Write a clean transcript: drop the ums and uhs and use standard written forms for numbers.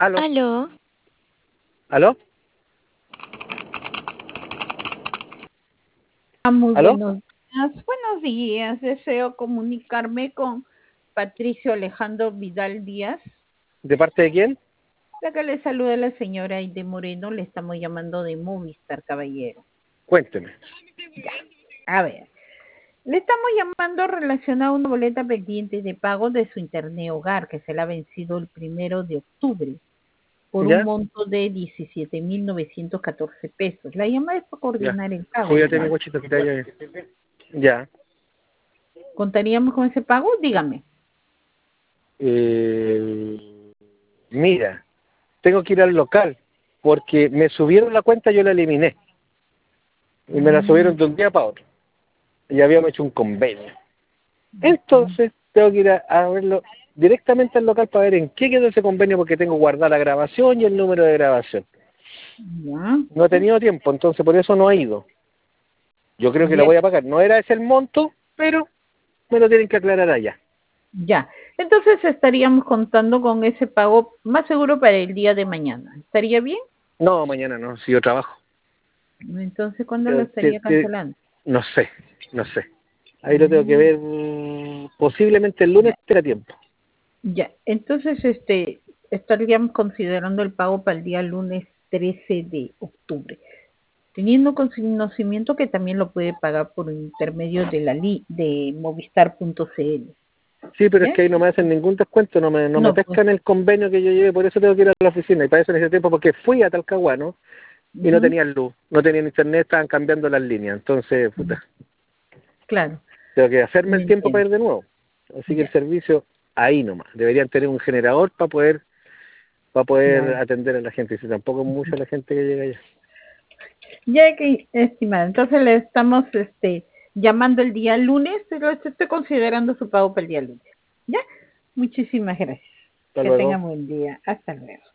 Aló, Aló, aló, Muy aló, buenos días. Buenos días. Deseo comunicarme con Patricio Alejandro Vidal Díaz. ¿de parte de quién? La que le saluda la señora Aide Moreno. Le estamos llamando de Movistar, caballero. Cuénteme. Ya. A ver. Le estamos llamando relacionado a una boleta pendiente de pago de su internet hogar que se le ha vencido el 1 de octubre por un ¿Ya? monto de 17.914 pesos. La llamada es para Ya. coordinar el pago, Cuídate, mi señor. guachito, que te vaya bien. Ya. ¿Contaríamos con ese pago? Dígame. Mira, tengo que ir al local porque me subieron la cuenta, yo la eliminé. Y me la subieron de un día para otro. Y habíamos hecho un convenio. Entonces, tengo que ir a verlo directamente al local para ver en qué quedó ese convenio porque tengo guardada la grabación y el número de grabación. Ya. No he tenido tiempo, entonces por eso no he ido. Yo creo que la Ya. voy a pagar. No era ese el monto, pero me lo tienen que aclarar allá. Ya, entonces estaríamos contando con ese pago más seguro para el día de mañana. ¿Estaría bien? No, mañana no, si yo trabajo. Entonces, ¿cuándo lo estaría Te- cancelando? no sé, no sé. Ahí lo tengo que ver. Posiblemente el lunes Ya, tenga tiempo. ya. Entonces, estaríamos considerando el pago para el día lunes 13 de octubre, teniendo conocimiento que también lo puede pagar por intermedio de de movistar.cl. Sí, pero es ¿Ya? que ahí no me hacen ningún descuento, no me No, pues. pescan el convenio que yo llevé, por eso tengo que ir a la oficina. Y para eso necesito tiempo, porque fui a Talcahuano y no Ujú, tenían luz, no tenían internet, estaban cambiando las líneas. Entonces, puta, claro, tengo que hacerme lo el tiempo para entiendo. ir de nuevo. Así que el Ya, servicio ahí nomás. Deberían tener un generador para poder claro. atender a la gente. Y si tampoco es mucha la gente que llega allá. Ya que, estimada, entonces le estamos llamando el día lunes, pero estoy considerando su pago para el día lunes. ¿Ya? Muchísimas gracias. Hasta Que tenga luego. buen día. Hasta luego.